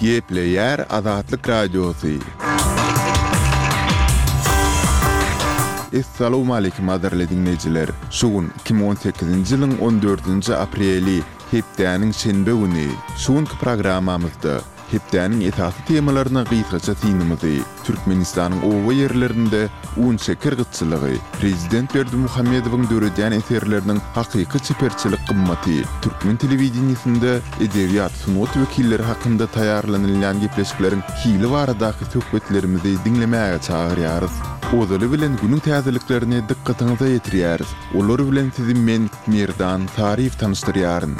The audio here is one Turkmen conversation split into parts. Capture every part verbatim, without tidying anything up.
Gepleyer Azatlyk Radiosu. Assalamu alaykum aderli dinleyijiler. Şugun iki bin on sekizinji ýylyň on dördünji apreli hepdäniň şenbe güni. Şugunky programmamyzda hepdäniň esasy temalaryna gysgaça synymyzy, Türkmenistanyň owa ýerlerinde un şeker gytçylygy, Prezident Berdimuhammedowyň döredýän eserleriniň hakyky çeperçilik gymmaty, türkmen telewizionyasynda edebiýat sunat wekilleri hakynda taýarlanylýan gepleşikleriň hili baradaky söhbetlerimizi dinlemäge çagyrýarys. Ozaly bilen günüň täzeliklerine dikkatiňizi ýetirýäris. Olar bilen sizi men Merdan tarif tanıştyrýaryn.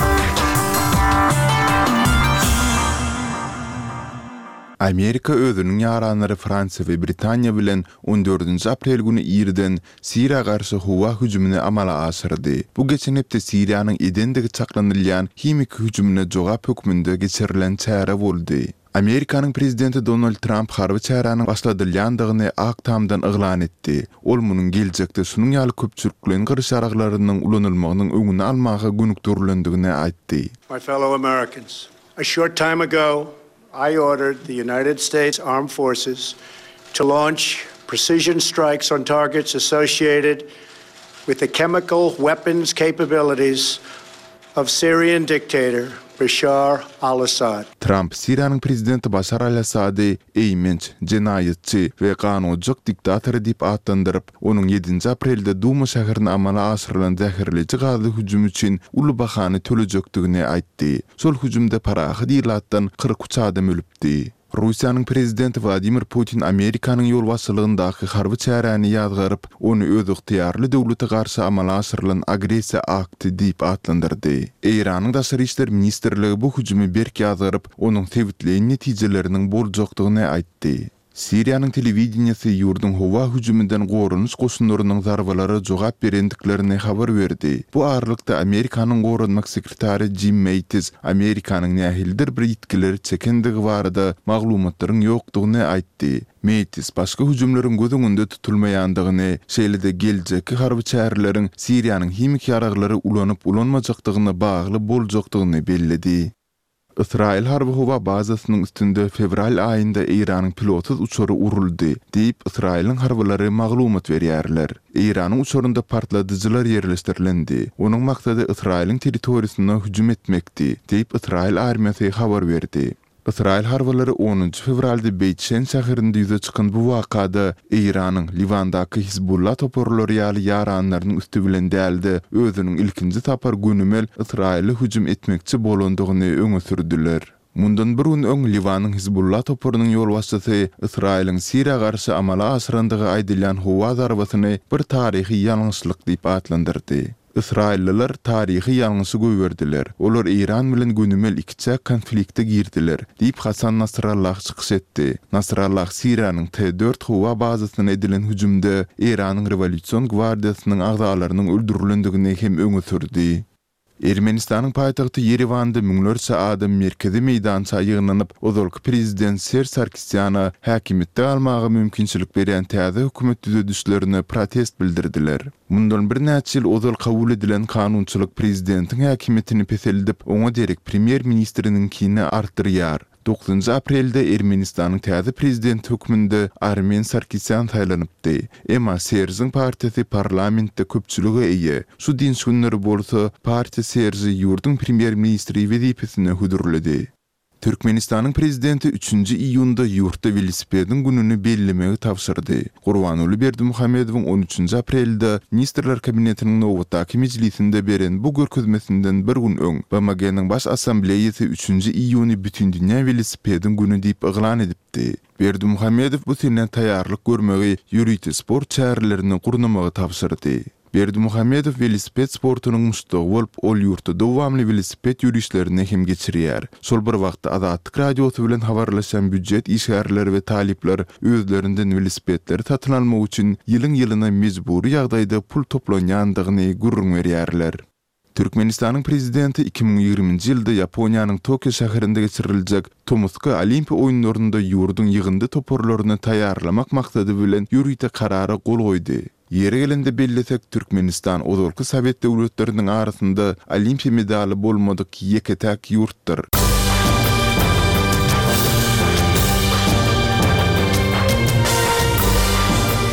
Amerika özünün ýaranlary Fransa we Britaniýa bilen on dördünji aprel güni ýerden Siriýa garşy howa hüjümine amala aşyrdy. Bu geçen hepde Siriýanyň edendigi çaklanylýan himik hüjümine jogap hökmünde geçirilen çäre boldy. Amerikanyň prezidenti Donald Trump harby çäranyň başladylýandygyny Aktamdan yglan etdi. Ol munyň geljekde şunyň ýaly köpçülikliň gyrşaraklarynyň ulanylmagynyň öňüni almagy günükdürlendigini aýtdy. My fellow Americans, a short time ago I ordered the United States Armed Forces to launch precision strikes on targets associated with the chemical weapons capabilities of Syrian dictator Bashar al-Assad. Trump Siriýanyň prezidenti Bashar al-Assady eýmenç, jenaýetçi we kanunjyk diktator diýip atlandyryp, onuň ýedinji aprelde Duma şäherini amala aşyrylan zäherleji gazy hüjüm üçin uly bahany tölejakdigini aýtdy. Şol hüjümde parahy diýilatdan kırk üç adam ölüpdi. Russiýanyň prezidenti Vladimir Putin Amerikanyň ýol başçylygyndaky harby çäreni ýazgaryp, onu öz ygtyýarly döwlete garşy amala aşyrylan agresiýa akty diýip atlandyrdy. Iranyň daşary işler ministrligi bu hüjümi berk ýazgaryp, onuň tebitleýän netijeleriniň boljakdygyny aýtdy. Siriýanyň telewizionyasy ýurdun howa hüjüminden gorunuş goşunlarynyň zarbalary jogap berendiklerini habar berdi. Bu aralykda Amerikanyň gorunmak sekretary Jim Mattis Amerikanyň nähildir bir ýetkileri çekendigi barada maglumatlaryň ýokdugyny aýtdy. Mattis başga hüjümleriň gözüňünde tutulmaýandygyny, şeýle-de geljeki harby çäreleriň Siriýanyň himik ýaraglary ulanyp ulanmajakdygyna bagly boljakdygyny bellidi. İsrail harby howa bazasynyň üstünde fevral aýynda Iranyň pilotsuz uçary uruldy diýip İsrailiň harbylary maglumat berýärler. Iranyň uçarynda partladyjylar ýerleşdirilendi. Onuň maksady Israiliň territoriýasyna hüjüm etmekdi diýip İsrail armiýasy habar berdi. İsrail harbylary onunji fevralda Beyt-Şen şäherinde ýüze çykan bu wakada Iranyň Liwandaky Hizbullah toporlary ýaly ýaranlarynyň üstü bilen däldi, özüniň ilkinji tapar günümel Israil'e hüjüm etmekçi bolandygyny öňe sürdiler. Mundan bir gün öň Liwanyň Hizbullah toporunyň ýol başçysy Israiliň Siriýa garşy amala aşyrandygy aýdylýan howa zarbasyny bir taryhy ýalňyşlyk diýip atlandyrdy. İsrailliler tarihi ýalňysy göberdiler. Olar İran bilen günümel ikçe konflikte girdiler diýip Hasan Nasrallah çykyş etdi. Nasrallah Siriýanyň T dört howa bazasyna edilen hüjümde Iranyň Rewolýusiýon gwardiýasynyň agzalarynyň öldürilendigini hem öňe sürdi. Ermenistanyň paýtagty Yerewanda müňlerçe adam merkezi meýdança ýygnanyp, ozalky prezident Ser Sarkisyan häkimetde almagy mümkinçilik berýän täze hökümet düzedişlerini protest bildirdiler. Mundan bir näçe ýyl ozal kabul edilen kanunçylyk prezidentiň häkimetini peselidip, oňa derek premier ministriniň kini artdyrýar. dokuzunji aprelde Ermenistanyň täze prezident hökmünde Armen Sarkisyan taýlanypdy. Emma Serziň partiýasy parlamentde köpçüligi eýe. Şu dinç günleri bolsa partiýa Serzi ýurdun premier ministri wezipesine hudurlady. Türkmenistanyň prezidenti üçünji iýunda ýurtda velosipediň gününi bellemegi tapşyrdy. Gurbanuly Berdimuhammedowyň on üçünji aprelde ministrler kabinetiniň nowatdaky mejlisinde beren bu görkezmesinden bir gün öň B M G'niň baş assambleýasy üçünji iýuny bütün dünýä velosipediň günü diýip yglan edipdi. Berdimuhammedow bu senden taýýarlyk görmegi ýürüýti sport çärelerini gurnamagy tapşyrdy. Berdimuhammedow velosiped sportunyň muşdagy bolup, ol ýurtda dowamly velosiped ýürüýüşlerini hem geçirýär. Şol bir wagtda Azatlyk Radiosu bilen habarlaşan büdjet işgärleri we talipler özlerinden velosipedleri satyn almak üçin ýylyň ýylyna mejburi ýagdaýda pul toplanýandygyny gurrun berýärler. Türkmenistanyň prezidenti iki bin ýigriminji ýylda Yaponiýanyň Tokyo şäherinde geçiriljek Tomuska Olimpiýa oýunlarynda ýurdun ýygyndy toporlaryny taýýarlamak maksady bilen ýürüýte karara gol goýdy. Yeri gelende bellesek Türkmenistan ozalky Sowet döwletleriniň arasynda olimpiya medaly bolmadyk ýeketäk ýurtdyr.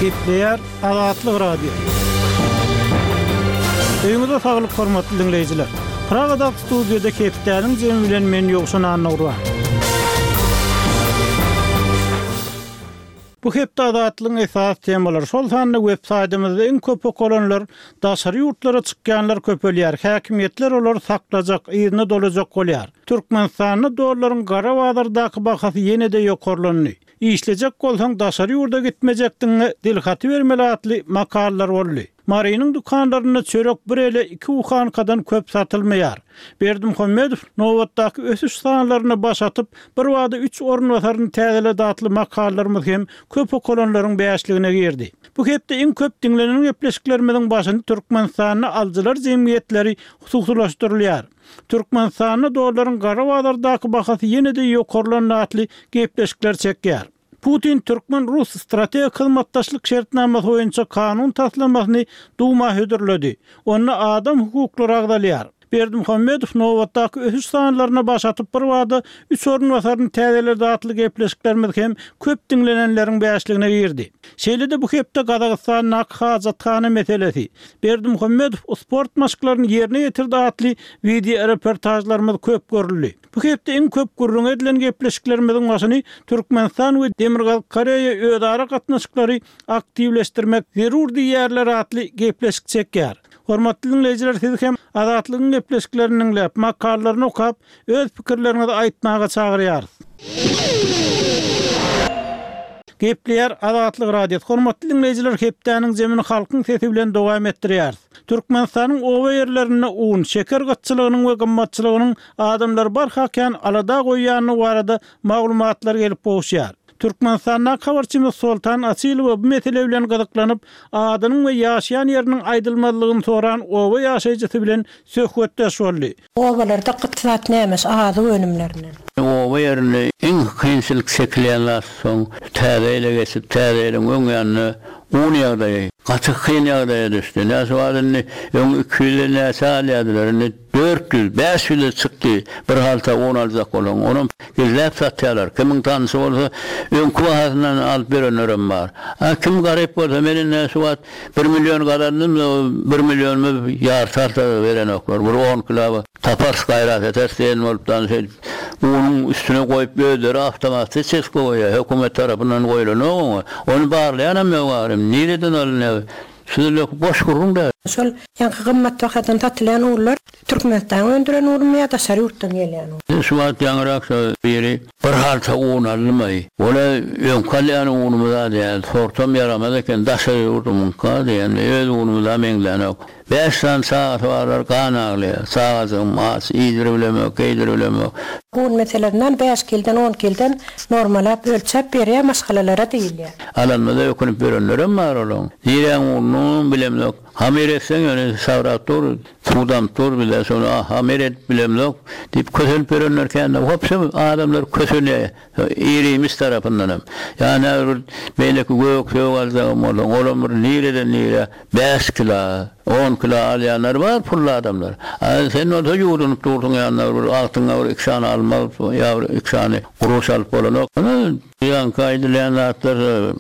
Gepleýär Azatlyk radio. Öýüňizde saglyk hormatly dinleýijiler. Pragada studiýada Keptäniň jemi bilen men ýokşan anawra. Bu hepde Azatlygyň esas temalary şol sanly websaýtymyzda iň köp okulanlar daşary ýurtlara çykýanlar köpelýär. Häkimetler olar saklajak, ýerine dolajak bolýar. Türkmenistanyň dollaryň gara bazardaky bahasy ýene-de ýokarlandy. İşleyecek bolsaň daşary ýurda gitmejekdiňi dilhaty bermeli atly makallar boldy. Marynyň dukanlaryna çörek bir ele iki uhankadan köp satylmaýar. Berdimuhammedow nowatdaky ösüş sanlaryna başatyp bir wada üç ornwasaryny täzele datly makallarymyz hem köp okulanlaryň beýaşligine girdi. Bu hepde iň köp dinlenen gepleşiklerimiziň başynda Türkmenistanyň alçylar jemgyýetleri hususlaşdyrylýar. Türkmenistanyň dollaryň gara bazardaky bahasy ýene-de ýokarlanan atly gepleşikler çekýär. Putin Türkmen Rus strategik hyzmatdaşlyk şertnamasy boýunça kanun taslamasyny Duma hödürledi. Onu adam hukuklary agdalýar. Berdimuhammedow nowatdaky ösüş sanlaryna başatyp bir wada üç ornwasaryny täzele datly gepleşiklerimiz hem köp dinlenenleriň beýaşligine girdi. Şeýle-de bu hepde Gazagystanyň Akhazatkany meselesi. Berdimuhammedow sport maşklaryny ýerine ýetirdi atly video reportajlarymyz köp görüldi. Bu hepde iň köp gurrun edilen gepleşiklerimiziň başyny Türkmenistan we Demirgal Koreýa öýdara gatnaşyklary aktivleşdirmek zerur diýerler atly gepleşik çekýär. Hormatly dinleýijiler, siz hem Azatlygyň gepleşiklerini dinläp, makalaryny okap, öz pikirlerinizi aýtmaga çagyrýar. Gepleýär Azatlyk radio. Hormatly dinleýijiler, Keptäniň jemini halkyň sesi bilen dowam etdirýär. Türkmenistanyň owa ýerlerine un, şeker gatçylygynyň we gymmatçylygynyň adamlar barhakan alada goýýany barada maglumatlar gelip boşýar. Türkmenistanyň habarçymyz Sultan Asylow bu mesele bilen gyzyklanyp, adanyň we ýaşaýan ýeriniň aýdylmalygyny soran owa ýaşaýjysy bilen söhbetdeş boldy. Owalarda gytysat nämes ady önümlerine. Owa ýerine iň kynçylyk çekilýänler soň täzeyle geçip täzeýiň öňýanyny un ýagdaýy, gaty hyn ýagdaýa düşdi. Näse wadyny öň iki ýyl näse alýadylar, dört yüz beş yüz çykdy. Bir halta un aljak bolan. Onu gezläp satýarlar. Kimiň tanysy bolsa, öňkü bahasyndan alyp berenlerim bar. Ha kim garip bolsa, meni näse wat bir million gadarnym, bir million ýar tarta beren oklar. Bir on kilo tapar gaýrat etersen bolupdan şey onun üstüne goýup öýderi awtomatik çesk goýýar. Hökümet tarapyndan goýulan. Onu barlaýanam ýok. Nireden alınıyor? Şöyle boş kurun da. Şol ýa-da gymmat wagtdan tatylan urlar Türkmenistan öndüren urmaya da şary ýurtdan gelýän. Şu wagt ýaňrak biri bir halta un almaý. Ola ýönkalýan unumda diýär, sortam yaramaz eken daşary ýurtymyň ka diýen, öz unumda meňlen. beş saat warar ganaglýar. Sagazym mas ýedirebilemek, ýedirebilemek. Bu meselelerinden beş kilden on kilden normalap ölçep berýär maşgalalara diýilýär. Alanmada ökünüp berenlerim bar olan. Diýen unun bilemlek. Hameretsen ýöne savrator, tudam tor bile sonra hameret bilemlek. Dip kösel berenler kende hopsa adamlar kösünýär. Ýerimiz tarapyndan. Ýani beýleki gök ýogalzagam bolan. Olamyr nireden nire beş kilo, on kilo alýanlar bar pully adamlar. Sen o da ýurunup durduğun ýanlar altyňa bir ikşan almaly, ýa ikşany guruş alyp bolan. Ýan kaýdylýanlar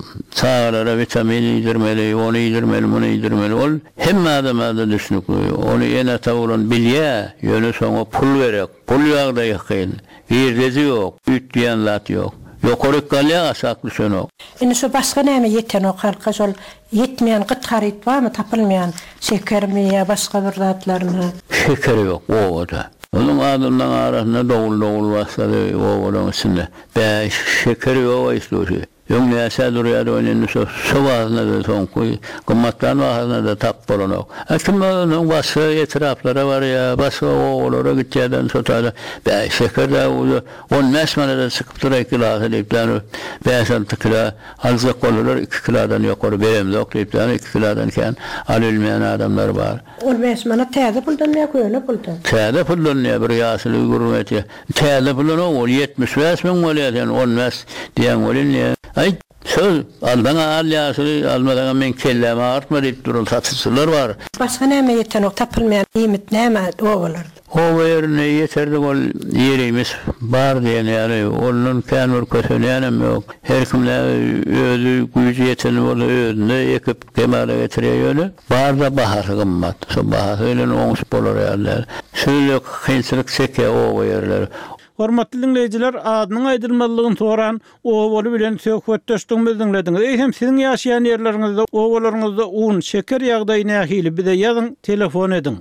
çağlara vitamin ýedirmeli, onu ýedirmeli, bunu ýedirmeli. Ol hemme adamda düşünüp, onu ýene tawulan bilýär, ýöne soňa pul berek. Pul ýagda ýakyn. Ýerdezi ýok, üç diýen lat ýok. Ýokaryk galýa sakly şonu. Indi şu başga näme ýeten o halka şol ýetmeýän gytgaryt barmy, tapylmaýan şekermi ýa başga bir zatlaryny? Şeker ýok, owada. Onun adamdan arasında dogul dogul başladı oğulun içinde. Be şeker ýok isloşy. Ýöň näse durýar oýnany şu sowazna da soňky gymmatdan wagtynda da tap bolanok. Akymyň başga etraflara bar ýa, başga oğullara gitýärden sotada. Be şeker da on mesmanada çykyp duray kilasy diýipler. beş kilo alzak bolar iki kilodan ýokary beremzok diýipler. iki kilodan kän alylmaýan adamlar bar. on mesmana täze puldan ýa köýle puldan? Täze puldan ýa bir ýaşly gurrumety. Täze puldan ol ýetmiş beş min bolýar, on mes diýen bolýar. Ay, söz aldan al ýaşy almadan men kelleme artma diýip duran satçylar bar. Başga näme ýeten ok tapylmaýan ýymit näme o bolar? O ýerine ýeterdi ol ýerimiz bar diýen ýaly onun känur kösenýanem ýok. Her kimle özü güýji ýeteni bolar özüne ekip kemale getirýär. Bar da bahasy gymmat. Şu bahasy bilen oňuş bolar ýaly. Şöyle kynçylyk çeke o ýerler. Hormatly dinleýijiler, adynyň aýdylmalygyny soran owaly bilen söhbetdeşdiňiz dinlediňiz. Eýsem siziň ýaşaýan ýerleriňizde owalaryňyzda un, şeker ýagdaýy nähili bize ýazyň, telefon ediň.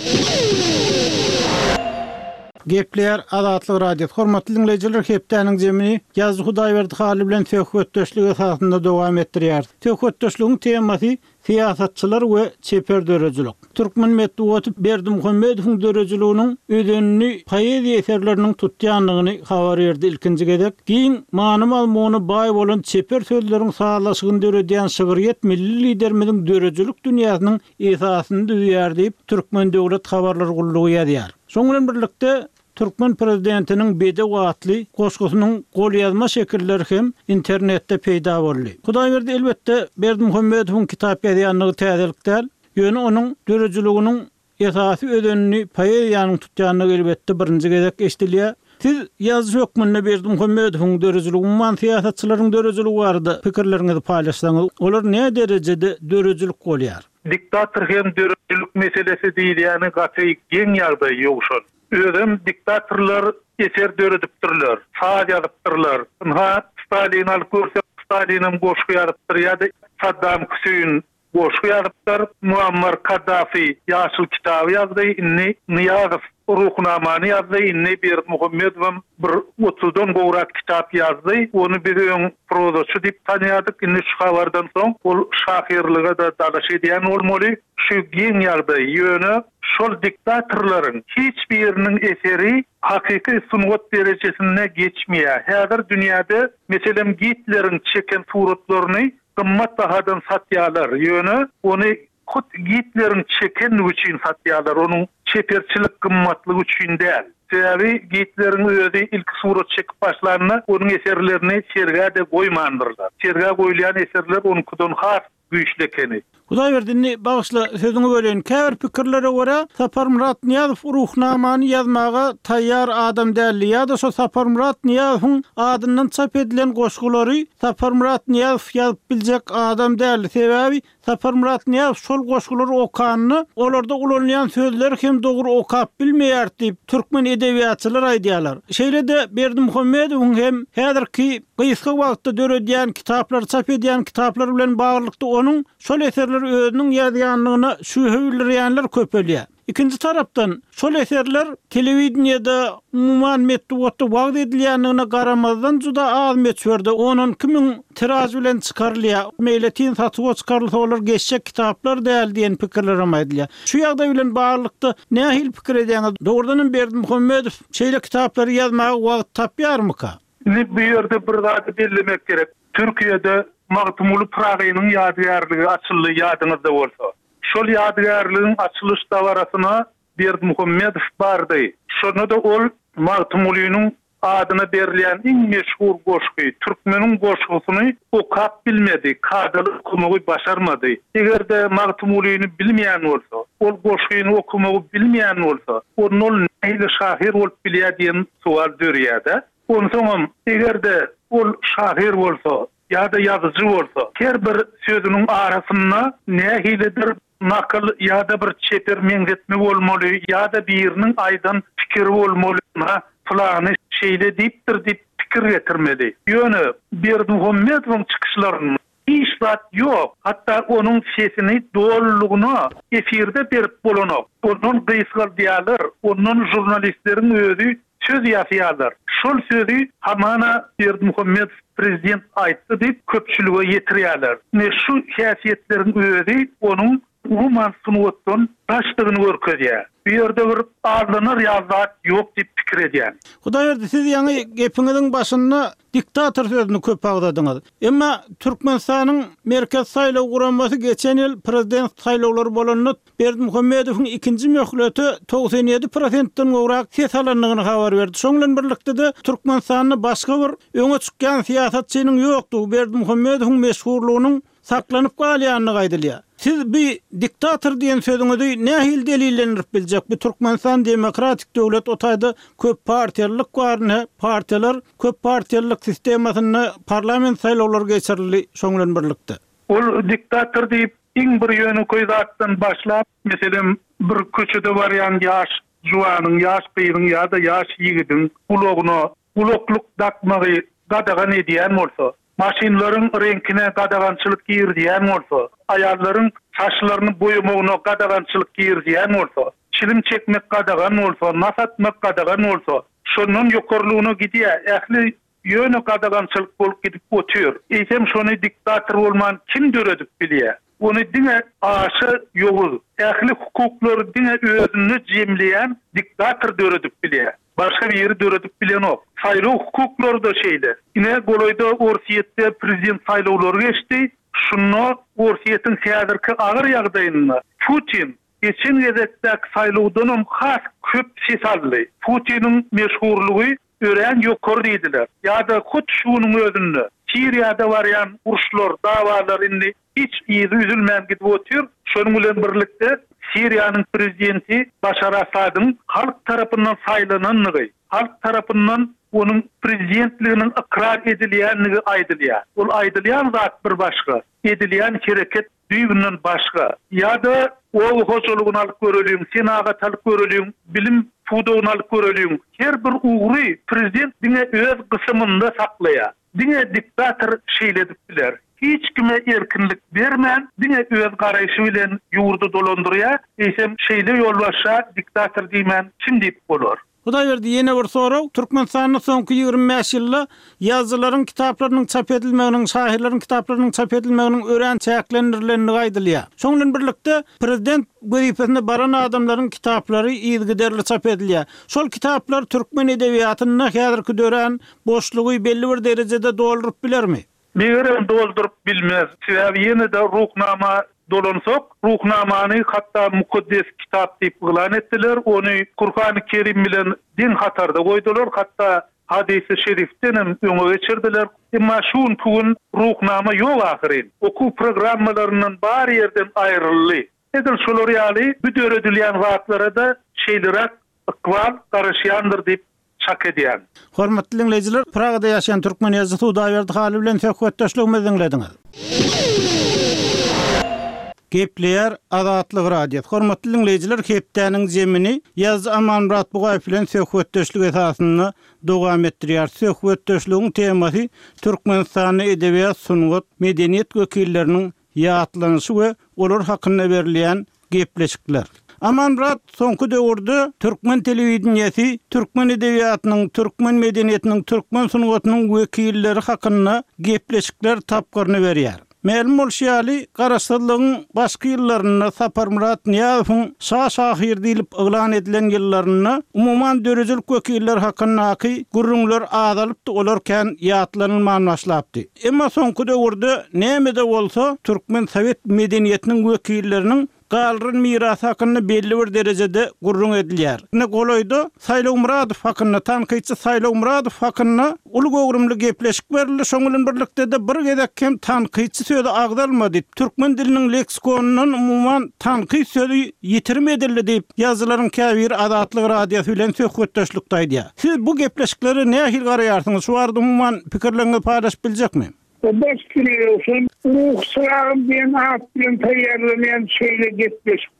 Gepler Azatlyk radio. Hormatly dinleýijiler, hepdeniň jemini Ýazgy Hudaýberdi hali bilen söhbetdeşlik esasynda dowam etdirýär. Söhbetdeşligiň temasy siýasatçylar we çeper dörejilik. Türkmen Medeniýeti Berdimuhammedowyň dörejiliginiň ödenini poeziýa eserleriniň tutýanlygyny habar berdi ilkinji gedek. Giň many malmuny baý bolan çeper sözleriň sağlaşygyny döredýän şygyriyet milli liderimiň dörejilik dünýäsiniň esasyny düzýär diýip Türkmen Döwlet Habarlar Gullugy ýazýar. Şoň bilen birlikde Türkmen prezidentiniň bede wagtly goşgusynyň gol ýazma şekilleri hem internetde peýda boldy. Hudaýberdi elbetde Berdimuhammedowyň kitap ýazýanlygy täzelikden, ýöne onuň dörejiliginiň esasy ödenini poeziýanyň tutýanlygy elbetde birinji gezek eşdilýär. Siz ýazyjy hökmünde Berdimuhammedowyň dörejiligi, umman siýasatçylaryň dörejiligi barada pikirleriňizi paýlaşsaňyz, olar näme derejede dörejilik bolýar? Diktator hem dörejilik meselesi diýilýäni gaty geň ýagdaý ýokşar. Özüm diktatorlar eser döredipdirler, saat ýazypdyrlar. Ha Stalin alyp görse Stalinim goşgy ýazypdyr ýa-da Saddam Hüseyin goşgy ýazypdyr. Muammar Kaddafi ýaşyl kitaby ýazdy, inni Niýazow ruhnamany ýazdy, inni Berdimuhammedow bir otuzdan gowrak kitap ýazdy. Onu bir öň prozaçy diýip tanýardyk. Inni şu habardan soň ol şahirlige da dalaş edýän bolmaly. Şu geň ýagdaý ýöne şol diktatorlaryň hiç biriniň eseri hakyky sunwat derejesine geçmeýär. Häzir dünýäde meselem Hitler'iň çeken suratlaryny gymmat bahadan satýarlar. Ýöne ony kut Hitler'iň çeken üçin satýarlar. Onuň çeperçilik gymmatlygy üçin däl. Sebebi Hitler'iň özü ilk surat çekip başlaryna onuň eserlerini sergä de goýmandyrlar. Sergä goýulan eserler onunkudan has güýçlekeni. Hudaýberdini bagyşla sözüňi bölen käbir pikirlere görä Sapar Murat Niýazow ruhnamany ýazmaga taýýar adam däli ýa-da şo Sapar Murat Niýazowyň adyndan çap edilen goşgulary Sapar Murat Niýazow ýazyp biljek adam däli. Sebebi Sapar Murat Niýazow şol goşgulary okanyny olarda ulanýan sözler hem dogry okap bilmeýär diýip türkmen edebiýatçylar aýdýarlar. Şeýle-de Berdimuhammedowyň hem häzirki gysga wagtda döredýän kitaplar, çap edýän kitaplar bilen baglykda onuň şol eserler özüniň ýazýanlygyna şübhe bildirýänler köpelýär. İkinci tarapdan şol eserler telewiziýada umman medeniýetde wagt edilýänligine garamazdan juda az meçherde. Onun kimiň tiraj bilen çykarylýar, meýletin satyga çykarylsa olar geçecek kitaplar däl diýen pikirler aýdylýar. Şu ýagdaý bilen baglykda nähil pikir edýäňiz? Dogrudan Berdimuhammedow şeýle kitaplary ýazmaga wagt tapýarmyka? Ne bu ýerde bir zat bellemek gerek. Türkiýede Magtumuly Pragynyň ýadygärligi açyly ýadyňyzda bolsa. Şol ýadygärligiň açylış dawarasyna Berdimuhammedow bardy. Şonu da ol Magtumulynyň adyna berilýän iň meşhur goşgy, türkmeniň goşgusyny okap bilmedi, kadaly okumagy başarmady. Egerde Magtumulyny bilmeýän bolsa, ol goşgyny okumagy bilmeýän bolsa, onu nähili şahir bolup bilýär diýen sual dörýär-de. Onu soňam egerde ol şahir bolsa, ýa-da ýazyjy bolsa, her bir sözüniň arasynda nähilidir nakıl ýa-da bir çeper meňzetme bolmaly, ýa-da biriniň aýdan pikiri bolmaly, fulany şeýle diýipdir diýip pikir getirmedi. Ýöne Berdimuhammedowyň çykyşlaryny hiç zat ýok. Hatda onuň sesini dollugyna efirde berip bolanok. Onuň gysgal diýerler, onuň jurnalistleriň özü söz ýazýarlar. Şol sözü hamana Berdimuhammedow prezident aýtdy diýip köpçülige ýetirýärler. Ne şu häsiýetleriň özü onuň umuman sunwatdan taşdygyny görkezýär. Bu ýerde bir arlanır ýazat ýok diýip pikir edýär. Hudaý berdi, siz ýa-ni gepiňiziň başynda diktator sözüni köp agdadyňyz. Emma Türkmenistanyň merkez saýlaw guramasy geçen ýyl prezident saýlawlary bolanyny Berdimuhammedowyň ikinji möhleti doksan ýedi prosentden gowrak ses alanlygyny habar berdi. Şoňlan birlikde de Türkmenistanyny başga bir öňe çykýan siýasatçynyň ýokdugy Berdimuhammedowyň meşhurlygynyň saklanyp galýanyny gaýdylýar. Siz bir diktator diýen sözüňizi nähil delillendirip biljek? Bu Türkmenistan demokratik döwlet otaýda köp partiýalyk barny, partiýalar köp partiýalyk sistemasyny parlament saýlawlary geçirildi şoňlan birlikde. Ol diktator diýip iň bir ýöne koýdatdan başlap, meselem bir köçede barýan ýaş juwanyň, ýaş gyýyň ýa-da ýaş ýigidiň ulogyna, ulokluk dakmagy gadagan edýän bolsa, maşinlaryň reňkine gadagançylyk girdiýän bolsa, ayarlaryň saçlaryny boýamagyna gadagançylyk girdiýän bolsa, çilim çekmek gadagan bolsa, nasatmak gadagan bolsa, şonun ýokarlygyna gidýär. Ähli ýöne gadagançylyk bolup gidip otýar. Eýsem şonu diktator bolman kim döredip bilýär? Onu diňe aşy ýoly. Ähli hukuklary diňe özüni jemleýän diktator döredip bilýär. Başka bir yeri döredip bilen ok. Saýlaw hukuklary da şeýle. Ine goloýda Orsiýetde prezident saýlawlary geçdi. Şunu Orsiýetiň häzirki agyr ýagdaýyna Putin geçen gezekdäki saýlawdan has köp ses aldy. Putiniň meşhurlugy ören ýokary diýdiler. Ýa-da hut şunyň özünde Siriýada barýan uruşlar, dawalar indi hiç ýyzy üzülmän gidip otýar. Şonuň bilen birlikde Siriýanyň prezidenti Başar Asadyň halk tarapyndan saýlananlygy, halk tarapyndan onun prezidentliginin ikrar edilýänligi aýdylýar. Ol aýdylýan zat bir başga, edilýän hereket düýbünden başga. Ýa-da o hoşulugyny alyp görelýän, senagat alyp görelýän, bilim pudugyny alyp görelýän her bir ugry prezident diňe öz gysymynda saklaýar. Diňe diktator şeýledip biler. Hiç kime erkinlik bermän, diňe öz garaýşy bilen ýurdu dolandyrýar. Eýsem şeýle ýolbaşa diktator diýmän kim diýip bolar? Hudaý berdi, ýene bir soraw. Türkmenistanyň soňky ýygrimi beş ýylda ýazylaryň, kitaplarynyň çap edilmeginiň, şahyrlaryň kitaplarynyň çap edilmeginiň ören çäklendirilýänligi aýdylýar. Şoňlan birlikde prezident gözipesinde baran adamlaryň kitaplary ýygyderli çap edilýär. Şol kitaplar türkmen edebiýatyny häzirki dören boşlugy belli bir derejede doldurup bilermi? Megerem doldurup bilmez. Sebäbi ýene de ruhnama dolansok, ruhnamany hatda mukaddes kitap diýip gylan etdiler. Ony Kur'an-ı Kerim bilen din hatarda goýdular. Hatda hadisi şerifden öňe geçirdiler. Emma şuň pugun ruhnama ýok ahyry. Oku programmalaryndan bar ýerden aýryldy. Edil şolar ýaly bu döredilýän wagtlara da şeýlerak ikwal garaşýandyr diýip çak edýän. Hormatly dinleyijiler, Pragada ýaşaýan türkmen ýazgysy Hudaý berdi haly bilen söhbetdeşligimizi dinlediňiz. Gepleýär Azatlyk radio. Hormatly dinleyijiler, hepdäniň jemini ýaz Amanmurat Bugaýew bilen söhbetdeşlik esasyny dowam etdirýär. Söhbetdeşligiň temasy Türkmenistany edebiýat, sungat, medeniýet wekilleriniň ýatlanyşy we olar hakynda berilýän gepleşikler. Amanmurat soňky döwürde türkmen telewizionyasy, türkmen edebiýatynyň, türkmen medeniýetiniň, türkmen sungatynyň wekilleri hakynda gepleşikler tapgyryny berýär. Ma'lum bolşýaly, garaşsyzlygyň başky ýyllaryna Saparmurat Niýazowyň şah-şahyr diýilip ýylan edilen ýyllaryna umuman dörejelik wekiller hakyndaky gurrunlar azalyp olarken ýatlanylman başlapdy. Emma soňky döwürde näme de bolsa türkmen sowet medeniýetiniň wekilleriniň galryn mirasy hakynda belli bir derejede gurrun edilýär. Ne goloýda Saýlaw Muradow hakynda, tanqyçy Saýlaw Muradow hakynda uly gowrumly gepleşik berildi. Şoň bilen birlikde de bir gezek kim tanqyçy sözi agdalmady. Türkmen diliniň leksikonundan umuman tanqyç sözi ýitirme edildi diýip ýazylaryň käbir Azatlyk radiosu bilen söhbetdeşlikde aýdýar. Siz bu gepleşikleri nähil garaýarsyňyz? Şu arada umuman pikirlerini paýlaşyp biljekmi? Baş biliyorsun, ruhsarım diyen at bilen tayyarlayan şöyle gitmiş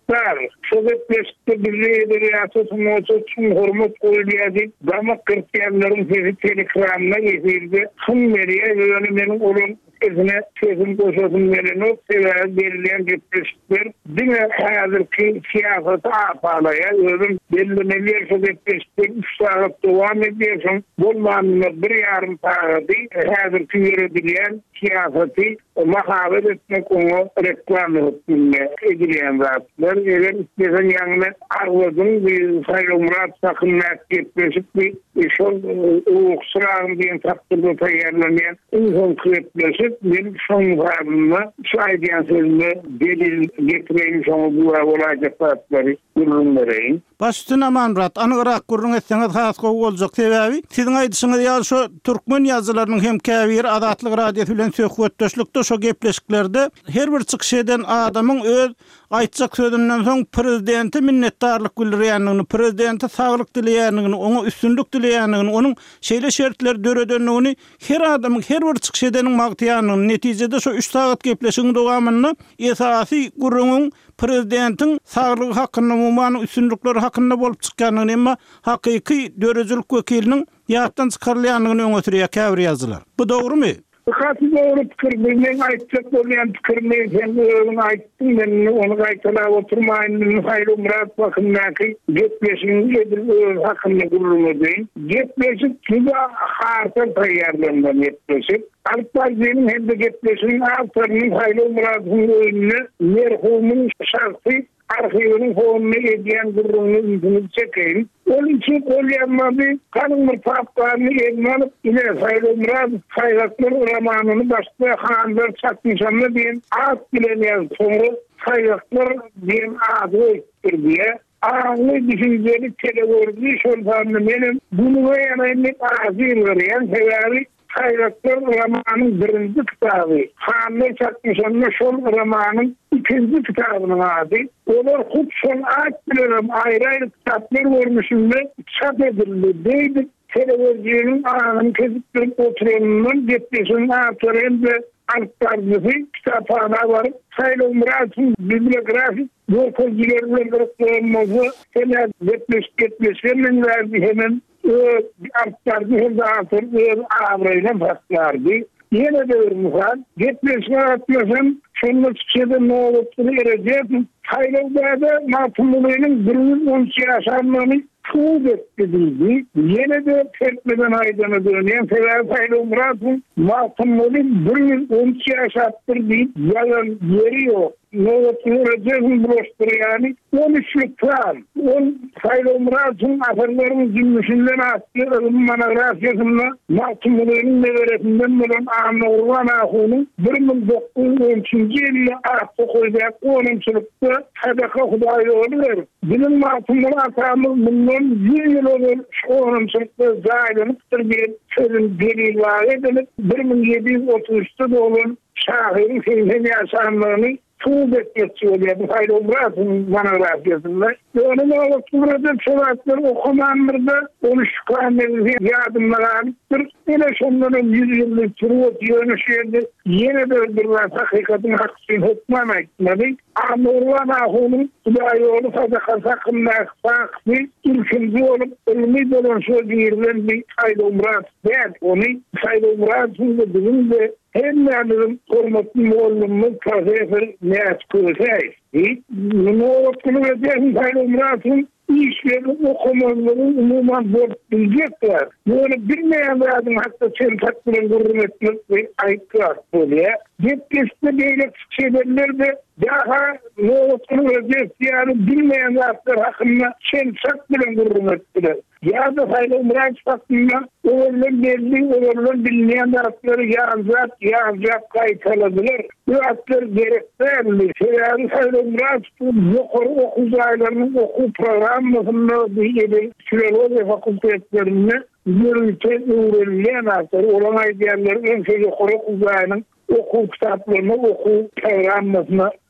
var. Sovyetleşti birliği riyasatın olsun hormat koyulaydı. Demokratyanların sesi telegramına getirdi. Sun veriye ve benim oğlum ezine sözüm koşasın veren o sever verilen getirilir. Dine hazırki siyasatı apalaya özüm belirlenir Sovyetleşti üç saat devam ediyorsun. Bulmanına bir yarım saati hazırki verilen siyasatı muhabbet etmek onu reklam etmeye edilen zatlar. Eğer isteyen yanına arvadın bir sayı Murat sakınmak getirirsek bir şol uğuksırağın diyen takdirde tayarlanayan uzun kıyıtlaşıp benim son varlığına şahidiyen sözüne delil getireyim sonra bu olacak zatları durumlarayım. Baştın amanrat, anıqraq gurrun etseniz haskı olacak sebebi. Sizin aydışınız ya şu Türkmen yazılarının hem käbir Azatlyk radiosu bilen söhbetdeşlikde şu gepleşiklerde her bir çıkış eden adamın öz aytjak sözünden soň prezidenti minnetdarlyk bildirýändigini, prezidenti saglyk dileýändigini, oňa üstünlük dileýändigini, onuň şeýle şertler döredenligini her adamyň her bir çıkış edeniň magtýanyny netijede şu üç saat gepleşigiň dowamyny esasy gurrun prezidentin saglygy hakynda muman üstünlükleri hakynda bolup çykýanyny emma hakyky dörejilik wekiliniň ýatdan çykarylýanyny öňe sürýär käbir yazılar. Bu dogrymy? Hakikaten doğru fikir. Benim aytacak olan fikirimi sen onu ayttın. Ben onu aytala oturmayın. Hayır Murat bakımdaki getleşin edil hakkında gururunu deyin. Getleşin kiba hartar tayarlarından getleşin. Alparzi'nin hem de getleşin altarının Hayır Murat'ın önüne merhumun şahsi arşivinin fonunu ediyen gururunu izini çekeyim. Onun için kolyanmadı, kanun mutfaklarını elmanıp yine Saylı Murat Sayraklar romanını başta Hanlar Çakmışanlı diyen ağız bilen sonra Sayraklar diyen ağzı ektir diye ağzı düşünceli televizyon şolfanlı benim bunu yanaylık ağzı veren sebebi Sayraklar romanının birinci kitabı. Hanlar Çakmışanlı şol romanının ikinci kitabının adı. Olar hep son ağaç bilerim ayrı ayrı kitaplar vermişimde çap edildi. Deydik televizyonun ağının kesiptirip oturanından getleşinin ağaçları hem de altarlısı kitaphaneye varıp Saylı Murat'ın bibliografik dokuzcuları verdiğimizde hemen getleş getleş hemen verdi hemen altarlı hem de ağaçları ağabrayla başlardı. Yine de bir misal, getleşine atmasın, şunun çıkışında ne oluptunu ereceksin. Haylıklarda matımlılığının birinci on iki yaşanmanı çoğu beklediği, yine de tertmeden aydana döneyen Sever Saylı Murat'ın matımlılığının birinci on iki yaşattır deyip yalan yeri yok. Ne oluptunu ereceksin bulaştır yani. on üçlük plan, on Saylı Murat'ın asırların cümlesinden attığı ılım monografyasında matımlılığının neveretinden olan Ağna Urvan Ağu'nun bir bin dokuz yüz on üçüncü yılında arttı koyacak onun sınıfta sadaka hudayı olur. Bizim matımlı atamız bundan yüz yıl olur. Onun sınıfta zaylanıptır bir sözün delil var edilip bir bin yedi yüz otuz üçte de olan şahirin seyheni yaşamlarını çoğu bekletçi oluyor. Bu Saylı Murat'ın monografyasında. Onun olasılığı çoğaltları okumanlarda onu şükranlarınızı yardımlar alıptır. Yine sonların yüz yıllık türüvot yönüşüyordu. Yine de bir hakikatin hakkısını hükman etmedi. Anurvan Ağu'nun Udayoğlu sadaka sakınlar saksı ilkinci olup ölümü olan sözüyle bir Saylı Murat der. Onu Saylı Murat'ın da bizim de hem yanırım kormatlı oğlumun profesör Nihat Kılıçay. Ne oluptunu vereceğim Saylı Murat'ın işlerini okumalarını umuman bulup bilecekler. Böyle bilmeyen bir adım hatta sen takdirin gurur etmek ve ayıklar oluyor. Yetkisinde böyle şeyler de daha ne oluptunu vereceğiz yani bilmeyen zatlar hakkında sen takdirin gurur ettiler. Ya da Saylı Murat hakkında oğulun belli, oğulun bilmeyen zatları yazat, yazat kayıtaladılar. Bu zatlar gereklerli. Yani Saylı Murat yukarı okuzaylarının oku programmasında bir yeri Filoloji fakültetlerinde yürüte öğrenilen zatları olan ideallerin en şey yukarı okuzayının oku kitaplarını oku programmasına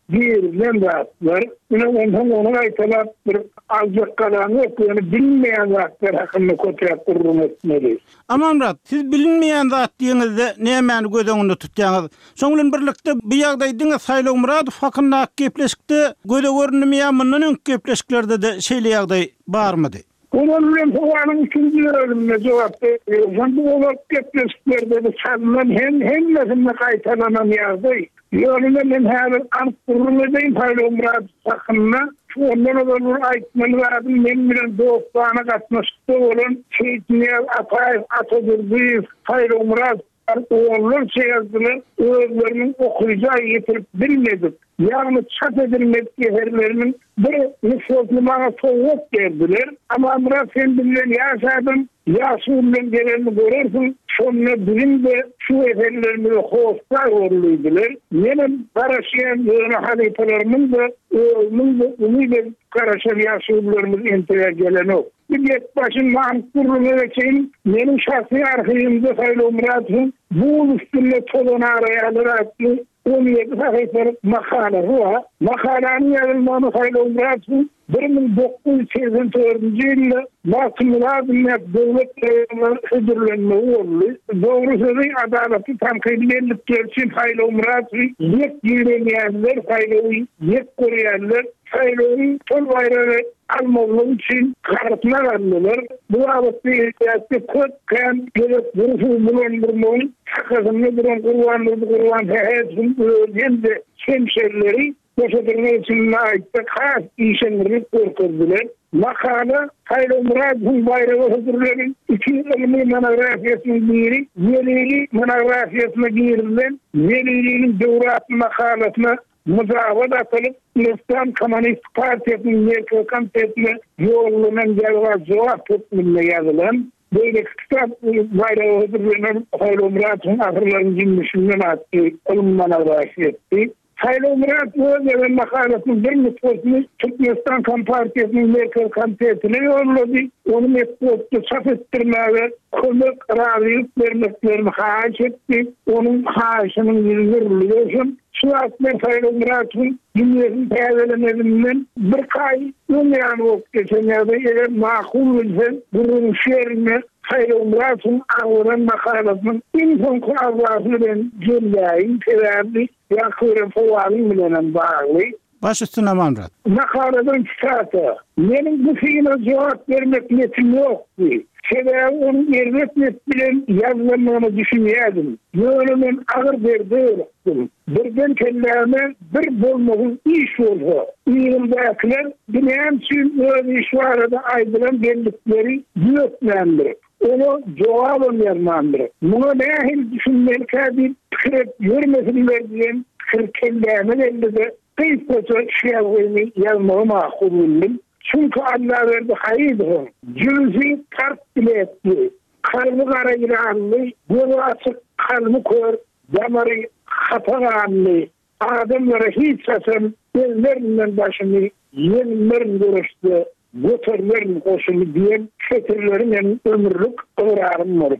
girilen zatlar, yine ondan ona aytalar bir azıcık kalanı yok, yani bilmeyen zatlar hakkında kötüyap kurum etmeli. Aman Murat, siz bilinmeyen zat diýeňizde nämäni gözüňizde tutýaňyz? Soňulan birlikde bu ýagdaýda Saýlaw Muratov hakynda gepleşikde göze görünmeýän mundan gepleşiklerde de şeýle ýagdaý barmydy? Onun soğanın ikinci bölümüne cevap veriyorum. Bu olarak gepleşiklerde de sanılan hem hem mesele kayıtlanan yazdı. Yolunda ben her an kurulmadayım Saýlaw Muratov hakkında. Ondan olur aytmalı vardım. Ben bilen dostana katmıştı olan Şehitniyel Atay Atadırdığı Saýlaw Muratov oğullar şey yazdılar, öğretlerinin okuyacağı getirip bilmedik. Yani çat edilmek yeterlerinin bir nüfuslu bana soğuk geldiler. Ama Murat sen bilen yaşadım, yaşımdan geleni görürsün. Sonra bizim de şu efendilerimizi hoşlar uğurluydular. Benim karışayan yöne halifelerimin de oğlumun da umuyla karışan yaşımlarımız intihar gelen o. Bir yet başın mankurluğuna geçeyim. Benim şahsi arxivimde Saýlaw Muratov'un bu üstünde tolunu arayaları attı. on yedi sayfalık makale var. Makalenin yazılmanı Saýlaw Muratov'un bir bin dokuz yüz seksen dördüncü yılda Mahkumular Devlet Hüdürlenme oldu. Doğrusu da adaleti tamkiliyelik için Saýlaw Muratov'u yek giremeyenler, Saýlawy'ı yek koruyanlar, Saýlawy'ı tol bayrağı almalı için kartına verdiler. Bu arada ihtiyaçlı kötken gelip vurufu bulundurmanın sakasını duran kurvanlığı kurvan heyetin hem de hemşerileri yaşadırma için aitte khas işenleri korkurdular. Makale Saýlaw Muratov'un bayrağı hüdürlerin iki ilmi monografiyasının biri Velili monografiyasına girilen Velili'nin Devrat makalesine müzavat atılıp İslam Komünist Partiyasının Merkez Komitesi'ne yollanan cevap tutmamına yazılan böyle kitap bayrağı hüdürlerin Saýlaw Muratov'un ahırların cinmişinden attığı ilmi monografiyası. Saýlaw Muratov ve makalesinin bir nüfusunu Türkmenistan Kompartiyasının Merkez Komitesi'ne yolladı. Onu metbotta çap ettirmeye kolluk razıylık vermeklerini haş etti. Onun haşının yüzürlüğü için şu atlar Saýlaw Muratov'un dünyasının peyderlemesinden bir kay dünyanın vakti geçenlerde eğer makul bilsen bunun şehrine Saýlaw Muratov'un ağıran makalesinin en son kurallarını ben cümleyin severdi. Yakırın fuvarın bilen bağlı. Baş üstüne Murat. Makaleden çıkartı. Benim bu fiile cevap vermek niyetim yoktu. Sebebi onu vermek niyet bilen yazılmamı düşünüyordum. Yönümün ağır derdi öğrettim. Birden kellerine bir bolmağın iş oldu. İyimdakiler dinleyen için öyle iş var da aydıran bellikleri büyütmendir. Onu cevabı vermendir. Buna dahil düşünmelik bir fikret görmesinler diyen fikirkellerine elde de kıyıklıca şiavını yazmamı makul bildim. Çünkü Allah verdi hayırdır. Cüzi kart bile etti. Kalbi kara giranlı, gözü açık kalbi kör, damarı hataranlı. Adamlara hiç sasın, ellerinin başını yenillerin görüştü. Götürlerin koşunu diyen fetirlerin ömürlük öğrarım var.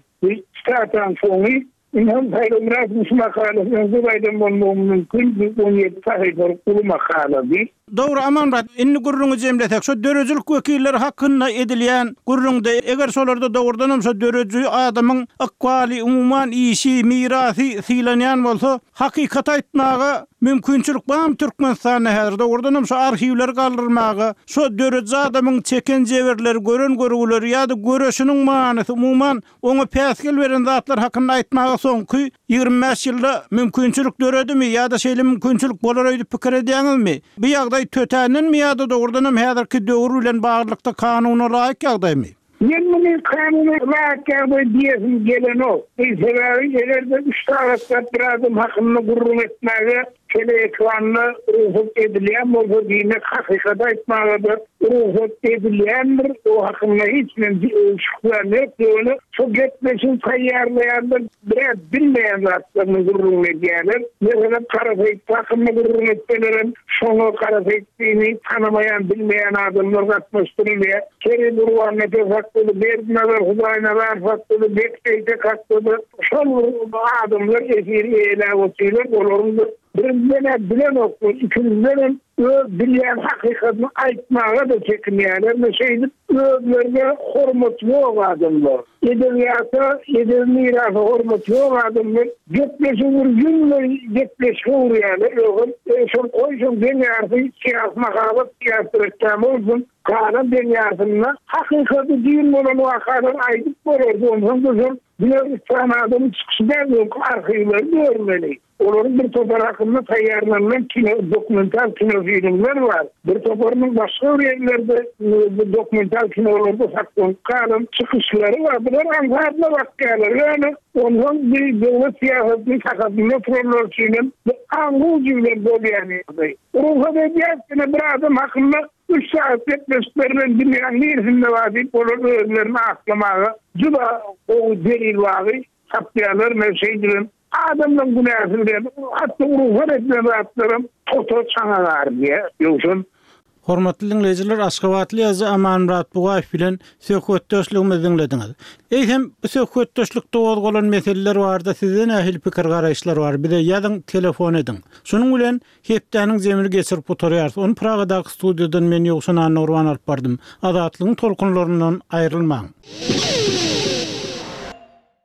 Zaten sonu İnhan Saýlaw Muratov makalesinin zubaydan olmamı mümkün. on yedi sayfalık bu makale. Doğru aman Murat, inni gurrunu jemletek. Şo dörözülük vekilleri hakkında edilýän gurrunda eger solarda doğrudan şo dörözü adamın akwali umuman işi mirasy sylanýan bolsa hakykat aýtmaga mümkinçilik barmy Türkmenistanda häzir doğrudan şo arhivleri galdyrmaga şo dörözü adamın çeken jeberleri gören görüleri ýa-da göreşiniň manysy umuman oňa päsgel beren zatlar hakkında aýtmaga soňky ýygrimi beş ýylda mümkinçilik döredimi ýa-da şeýle mümkinçilik bolar öýdüp pikir edýäňizmi? Bu ýagdaý tötänin mi ýa-da doğrudan häzirki döwür bilen baglykda kanuny laýyk ýagdaýmy? Yeni kanunu lakiyadı diyesim gelen o. Bir sebebi gelirde üç tarafta bir adım hakkında gurur etmeye, kele ekranla ruhut edilen, o dine hakikada etmeye ruhut edilendir. O hakkında hiç şıklar yok. Öyle çok etmesin tayyarlayandır. Biraz bilmeyen zatlarını gurur ediyorlar. Mesela Karafek hakkında gurur etmelerin sonu Karafek'ini tanımayan, bilmeyen adamlar katmıştırılıyor. Kere durvan nefes hakkılı, Berdinalar, Hudaynalar hakkılı, Bekçey'de hakkılı. Son adamlar esiri eyle otuyla olurdu. birinden bilen okul, ikinciden bilýän hakykatyny aýtmaga da çekinýärler. Meşeýdi özlerine hormatly ýok adamlar. Edebiyata, edeb mirasa hormatly ýok adamlar. Gepleşiň günle gepleşiň ýaly ýok. Şol goýşun deňärdi siyas makabat siyas reklamyň kalan deňärdiňe hakykaty diýil bolan wakalar aýdyp bolardy. Ondan bir sanadym çykyşdan ýok arhywler görmeli. Onların bir topar hakkında tayyarlanan kino, dokumental kino filmler var. Bir toparının başka yerlerde dokumental kinolarda saklı kalın çıkışları var. Bunlar anlarına bakıyorlar. Yani ondan bir devlet siyasetini sakatını prolojinin angu cümle böyle yani. Ruha ve diyetine bir adam hakkında üç saat yetmeslerinin dinleyen neyizinde vadip onun özlerine aklamağı. Cüba o delil vağı saptayanlar mevseydirin. Adamdan günahsızlar, hatta ruhar etmem atlarım, toto çanalar diye, yoksun. Hormatly dinleyijiler, Aşgabatly ýazy Amanmurat Bugaýew bilen söhbetdeşligimizi dinlediňiz. Eýhem söhbetdeşlikde bolgan meseleler barda sizden ähli pikir garaýşlar bar. Bir de ýazyň, telefon ediň. Şunuň bilen hepdeniň zemini geçirip oturýar. Onu Pragadaky studiýadan men ýoksun Anna Urban alyp bardym. Azatlygyň tolkunlaryndan aýrylmaň.